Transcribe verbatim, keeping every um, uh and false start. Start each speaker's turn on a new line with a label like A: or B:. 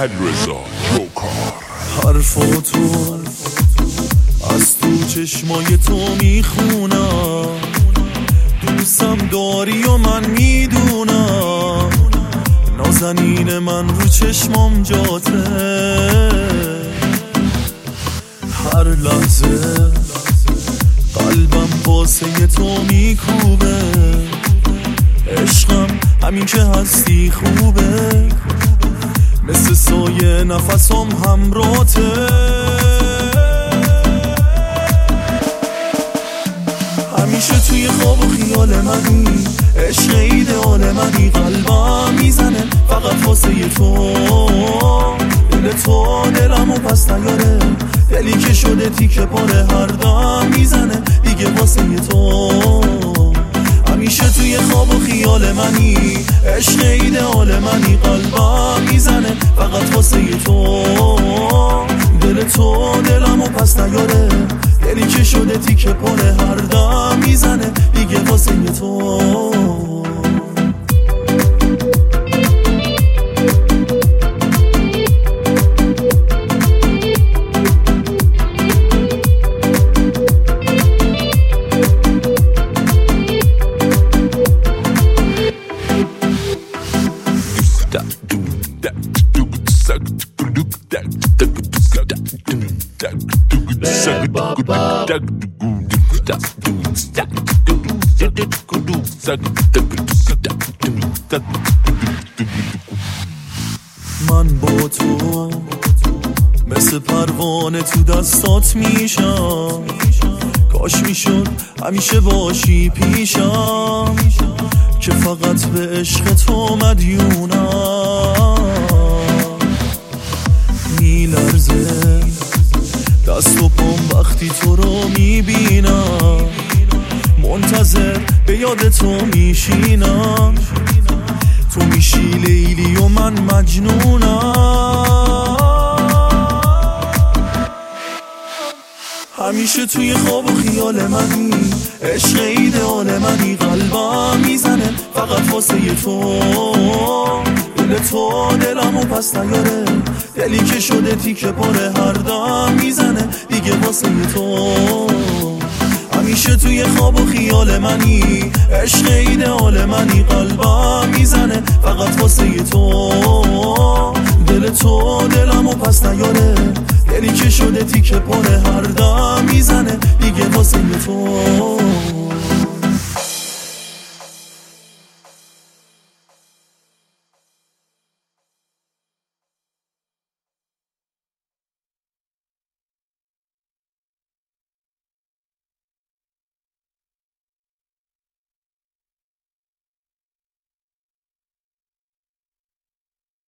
A: علیرضا جوکار.
B: حرف و تو از تو چشمای تو میخونم، دوستم داری و من میدونم، نازنین من رو چشمام جاته، هر لحظه قلبم واسه تو میکوبه، عشقم همین که هستی خوبه، مثل سایه نفسم همراته، همیشه توی خواب و خیال منی، عشق ایدئال منی، قلبم میزنه فقط واسه تو، دل تو دلمو پس نیاره، دلی که شده تیکه پاره هر دم میزنه دیگه واسه تو، همیشه توی خواب و خیال منی، عشق ایدئال منی، قلبم میزنه فقط واسه تو، دل تو دلمو پس نیاره، دلی که شده تیکه پاره هر دم میزنه دیگه واسه تو. من با تو مثل پروانه تو دستات میشم، کاش میشد همیشه باشی پیشم، که فقط به عشق تو مدیونم، میلرزه دست و پام وقتی تو رو میبینم، منتظر به یاد تو میشینم، تو میشی لیلی و من مجنونم، همیشه توی خواب و خیال منی، عشق ایدئال منی، قلبم میزنه فقط واسه تو، دل تو دلمو پس نیاره، دلی که شده تیکه پاره هر دم میزنه دیگه واسه تو، همیشه توی خواب و خیال منی، عشق ایدئال منی، قلبم میزنه فقط واسه تو، دل تو دلمو پس نیاره، دلی که شده تیکه پاره هر دم میزنه دیگه واسه تو.